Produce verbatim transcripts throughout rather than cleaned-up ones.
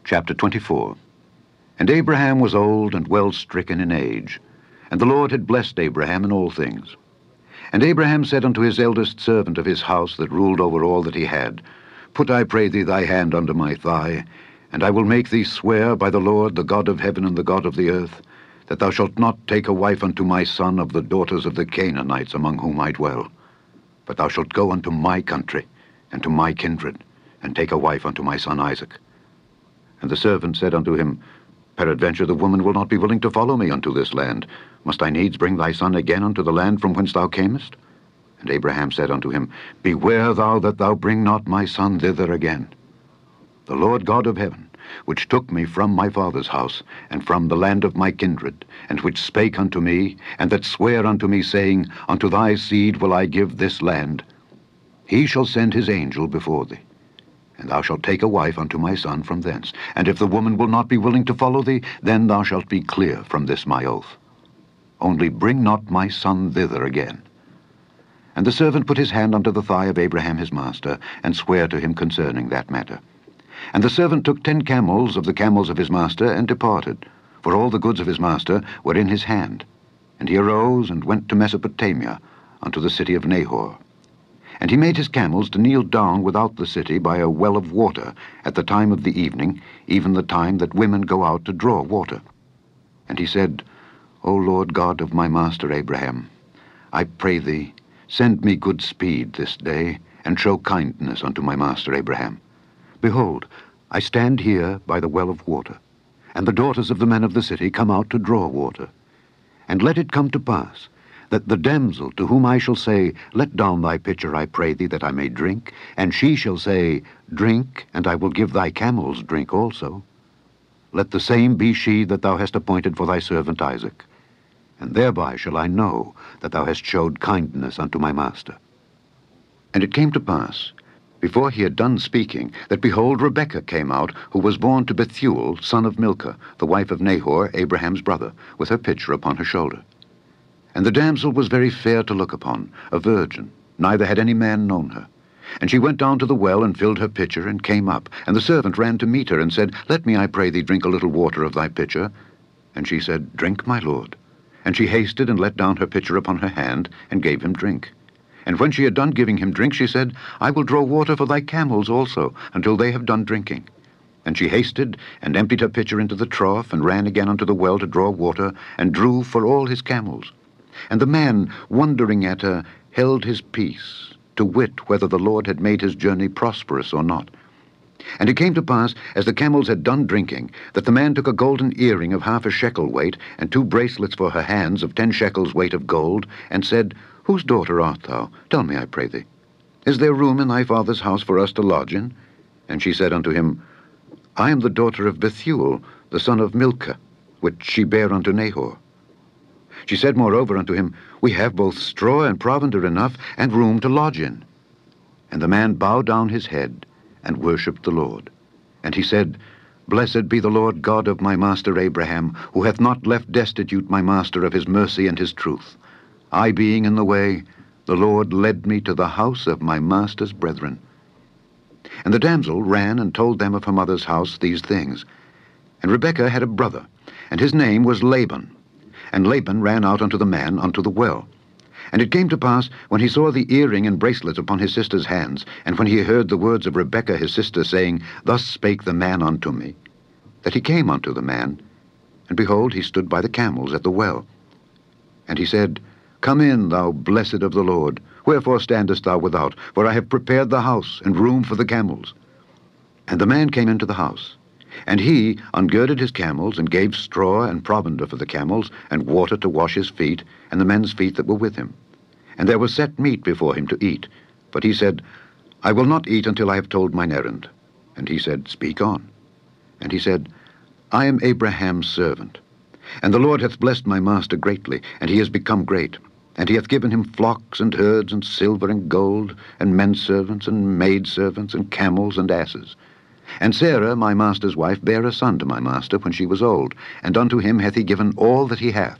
Chapter twenty-four. And Abraham was old and well stricken in age, and the Lord had blessed Abraham in all things. And Abraham said unto his eldest servant of his house that ruled over all that he had, Put, I pray thee, thy hand under my thigh, and I will make thee swear by the Lord, the God of heaven and the God of the earth, that thou shalt not take a wife unto my son of the daughters of the Canaanites among whom I dwell, but thou shalt go unto my country and to my kindred, and take a wife unto my son Isaac. And the servant said unto him, Peradventure the woman will not be willing to follow me unto this land. Must I needs bring thy son again unto the land from whence thou camest? And Abraham said unto him, Beware thou that thou bring not my son thither again. The Lord God of heaven, which took me from my father's house, and from the land of my kindred, and which spake unto me, and that sware unto me, saying, Unto thy seed will I give this land, he shall send his angel before thee, and thou shalt take a wife unto my son from thence. And if the woman will not be willing to follow thee, then thou shalt be clear from this my oath. Only bring not my son thither again. And the servant put his hand unto the thigh of Abraham his master, and sware to him concerning that matter. And the servant took ten camels of the camels of his master, and departed, for all the goods of his master were in his hand. And he arose and went to Mesopotamia, unto the city of Nahor. And he made his camels to kneel down without the city by a well of water, at the time of the evening, even the time that women go out to draw water. And he said, O Lord God of my master Abraham, I pray thee, send me good speed this day, and show kindness unto my master Abraham. Behold, I stand here by the well of water, and the daughters of the men of the city come out to draw water. And let it come to pass, that the damsel to whom I shall say, Let down thy pitcher, I pray thee, that I may drink, and she shall say, Drink, and I will give thy camels drink also. Let the same be she that thou hast appointed for thy servant Isaac, and thereby shall I know that thou hast showed kindness unto my master. And it came to pass, before he had done speaking, that behold, Rebekah came out, who was born to Bethuel, son of Milcah, the wife of Nahor, Abraham's brother, with her pitcher upon her shoulder. And the damsel was very fair to look upon, a virgin, neither had any man known her. And she went down to the well, and filled her pitcher, and came up. And the servant ran to meet her, and said, Let me, I pray thee, drink a little water of thy pitcher. And she said, Drink, my lord. And she hasted, and let down her pitcher upon her hand, and gave him drink. And when she had done giving him drink, she said, I will draw water for thy camels also, until they have done drinking. And she hasted, and emptied her pitcher into the trough, and ran again unto the well to draw water, and drew for all his camels. And the man, wondering at her, held his peace, to wit whether the Lord had made his journey prosperous or not. And it came to pass, as the camels had done drinking, that the man took a golden earring of half a shekel weight, and two bracelets for her hands of ten shekels weight of gold, and said, Whose daughter art thou? Tell me, I pray thee. Is there room in thy father's house for us to lodge in? And she said unto him, I am the daughter of Bethuel, the son of Milcah, which she bare unto Nahor. She said moreover unto him, We have both straw and provender enough, and room to lodge in. And the man bowed down his head, and worshipped the Lord. And he said, Blessed be the Lord God of my master Abraham, who hath not left destitute my master of his mercy and his truth. I being in the way, the Lord led me to the house of my master's brethren. And the damsel ran and told them of her mother's house these things. And Rebekah had a brother, and his name was Laban. And Laban ran out unto the man unto the well. And it came to pass, when he saw the earring and bracelets upon his sister's hands, and when he heard the words of Rebekah his sister, saying, Thus spake the man unto me, that he came unto the man, and behold, he stood by the camels at the well. And he said, Come in, thou blessed of the Lord. Wherefore standest thou without? For I have prepared the house, and room for the camels. And the man came into the house. And he ungirded his camels, and gave straw and provender for the camels, and water to wash his feet, and the men's feet that were with him. And there was set meat before him to eat. But he said, I will not eat until I have told mine errand. And he said, Speak on. And he said, I am Abraham's servant. And the Lord hath blessed my master greatly, and he is become great. And he hath given him flocks and herds, and silver and gold, and men servants, and maid servants, and camels and asses. And Sarah, my master's wife, bare a son to my master when she was old, and unto him hath he given all that he hath.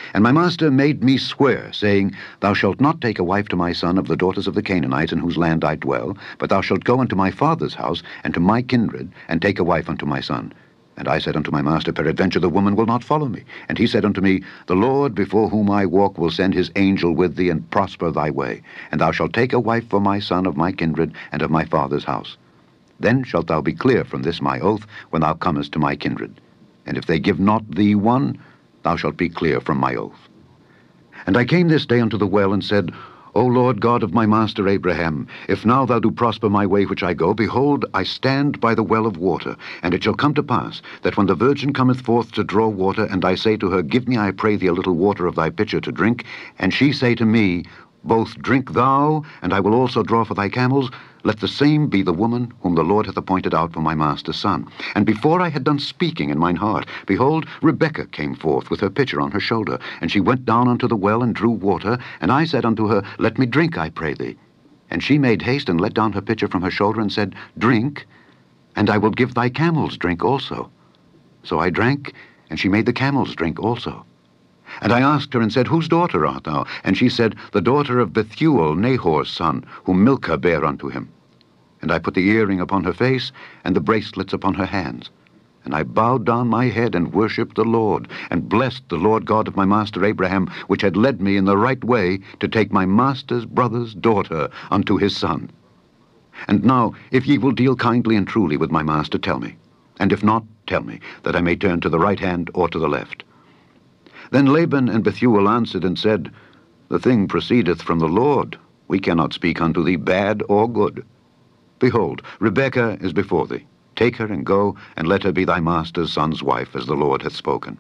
And my master made me swear, saying, Thou shalt not take a wife to my son of the daughters of the Canaanites in whose land I dwell, but thou shalt go unto my father's house, and to my kindred, and take a wife unto my son. And I said unto my master, Peradventure the woman will not follow me. And he said unto me, The Lord before whom I walk will send his angel with thee, and prosper thy way. And thou shalt take a wife for my son of my kindred, and of my father's house. Then shalt thou be clear from this my oath, when thou comest to my kindred. And if they give not thee one, thou shalt be clear from my oath. And I came this day unto the well, and said, O Lord God of my master Abraham, if now thou do prosper my way which I go, behold, I stand by the well of water. And it shall come to pass, that when the virgin cometh forth to draw water, and I say to her, Give me, I pray thee, a little water of thy pitcher to drink, and she say to me, Both drink thou, and I will also draw for thy camels, let the same be the woman whom the Lord hath appointed out for my master's son. And before I had done speaking in mine heart, behold, Rebekah came forth with her pitcher on her shoulder, and she went down unto the well and drew water, and I said unto her, Let me drink, I pray thee. And she made haste and let down her pitcher from her shoulder, and said, Drink, and I will give thy camels drink also. So I drank, and she made the camels drink also. And I asked her, and said, Whose daughter art thou? And she said, The daughter of Bethuel, Nahor's son, whom Milcah bare unto him. And I put the earring upon her face, and the bracelets upon her hands. And I bowed down my head, and worshipped the Lord, and blessed the Lord God of my master Abraham, which had led me in the right way to take my master's brother's daughter unto his son. And now, if ye will deal kindly and truly with my master, tell me. And if not, tell me, that I may turn to the right hand or to the left. Then Laban and Bethuel answered and said, The thing proceedeth from the Lord. We cannot speak unto thee bad or good. Behold, Rebekah is before thee. Take her and go, and let her be thy master's son's wife, as the Lord hath spoken.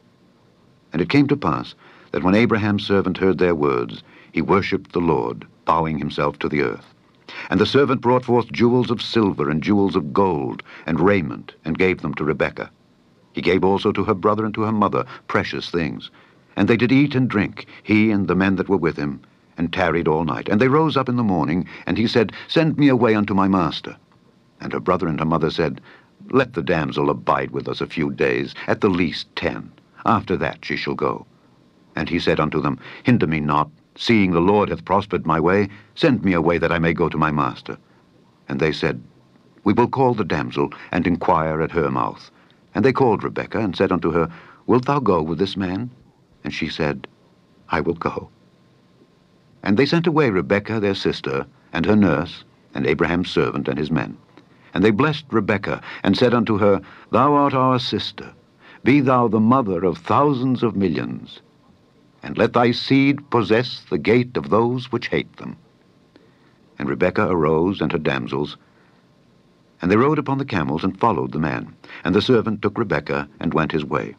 And it came to pass, that when Abraham's servant heard their words, he worshipped the Lord, bowing himself to the earth. And the servant brought forth jewels of silver and jewels of gold, and raiment, and gave them to Rebekah. He gave also to her brother and to her mother precious things. And they did eat and drink, he and the men that were with him, and tarried all night. And they rose up in the morning, and he said, Send me away unto my master. And her brother and her mother said, Let the damsel abide with us a few days, at the least ten. After that she shall go. And he said unto them, Hinder me not, seeing the Lord hath prospered my way. Send me away, that I may go to my master. And they said, We will call the damsel, and inquire at her mouth. And they called Rebekah, and said unto her, Wilt thou go with this man? And she said, I will go. And they sent away Rebekah their sister, and her nurse, and Abraham's servant, and his men. And they blessed Rebekah, and said unto her, Thou art our sister. Be thou the mother of thousands of millions. And let thy seed possess the gate of those which hate them. And Rebekah arose, and her damsels, and they rode upon the camels, and followed the man. And the servant took Rebekah, and went his way.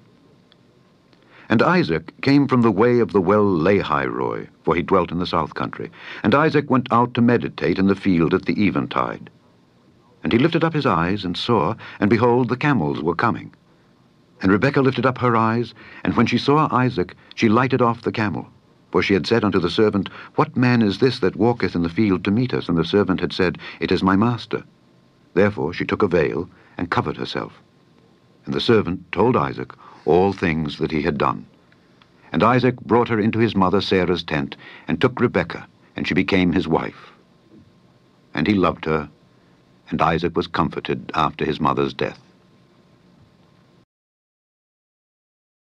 And Isaac came from the way of the well Lahairoi, for he dwelt in the south country. And Isaac went out to meditate in the field at the eventide. And he lifted up his eyes, and saw, and behold, the camels were coming. And Rebekah lifted up her eyes, and when she saw Isaac, she lighted off the camel. For she had said unto the servant, What man is this that walketh in the field to meet us? And the servant had said, It is my master. Therefore she took a veil, and covered herself. And the servant told Isaac all things that he had done. And Isaac brought her into his mother Sarah's tent, and took Rebekah, and she became his wife. And he loved her, and Isaac was comforted after his mother's death.